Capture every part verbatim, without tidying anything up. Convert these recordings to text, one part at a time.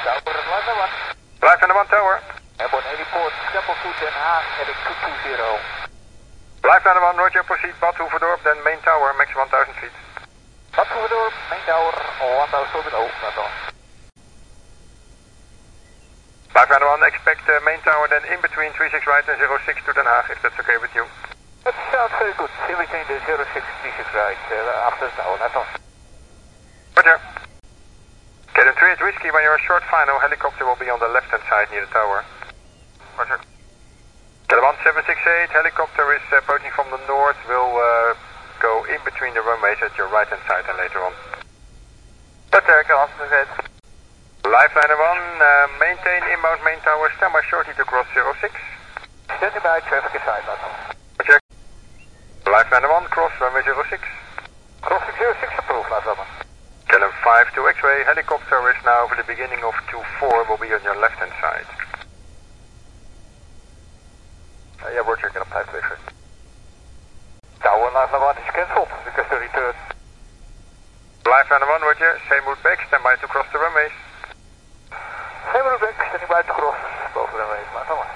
Tower, Lima one. Live Lima one Tower. Airborne heliport, Schiphol to Den Haag, heading two two zero. Live Lima one, Roger, proceed Bad Hoeverdorp, then main tower, max one thousand feet. Bad Hoeverdorp, main tower, one thousand below, that's all. Live Lima one, expect uh, main tower, then in between three six right and zero six to Den Haag, if that's okay with you. That sounds very good. In between the zero six three six right, uh, after the tower, that's all. Roger. Get a three eight whiskey when you're short final, helicopter will be on the left hand side near the tower. Roger. Get a one seven six eight, helicopter is uh, approaching from the north, will uh, go in between the runways at your right hand side and later on. Roger, go on, that's it. Live Liner one, uh, maintain inbound main tower, stand by shortly to cross zero six. Standing by, traffic aside, that's all. Roger. Live Liner one, cross runway zero six. Crossing zero six approved, that's all. Kellum five to X-ray, helicopter is now for the beginning of two four, will be on your left hand side. Uh, yeah, Roger, Kellum five to X-ray. Tower Live Liner one is cancelled because the return. Live Liner one, Roger, same route back, stand by to cross the runways. Same route back, standing by to cross both runways, that's all.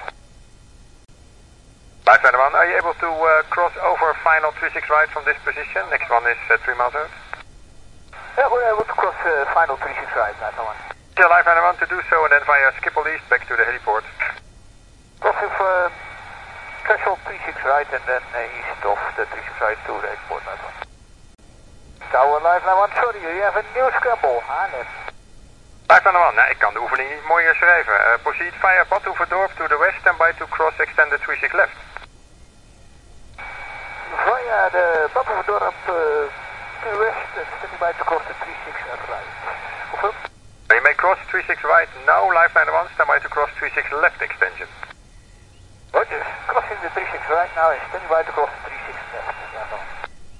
Live Liner one, are you able to uh, cross over final three six right from this position? Next one is uh, three miles out. Yeah, we're able to cross uh, final three six right, that's all. Yeah, Live Liner one to do so and then via Schiphol East back to the heliport. Crossing for uh, threshold three six right and then uh, east of the three six right to the airport, that's all. Tower Live Liner one, sorry, you have a new scramble, Arnhem. Live Liner one, nou, ik kan de oefening niet mooier schrijven. Uh, proceed via Bad Hoeverdorp to the west and by to cross extended three six left. Via de Bad Hoeverdorp uh, to the west and standing by to cross the three six right. Confirm? You may cross three six right now, Live Liner one, stand by to cross three six left extension. Roger, crossing the three six right now and standing by to cross the three six left, that's all.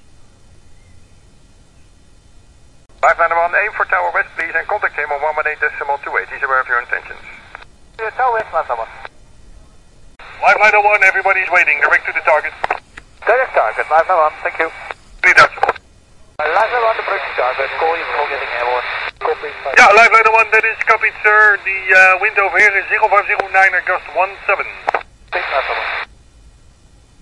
Live Liner one, aim for Tower West please and contact him on one one eight decimal two eight, he's aware of your intentions. Yeah, Tower West, Live Liner one. Live Liner one, everybody's waiting, direct to the target. Direct target, Live Liner one, thank you. Lead us. Uh, Live Liner one, approaching target, call you before getting airborne. Copy. Yeah, Live Liner one, that is copied sir, the uh, wind over here is zero five zero nine, gust one seven. Thanks, Live Liner one.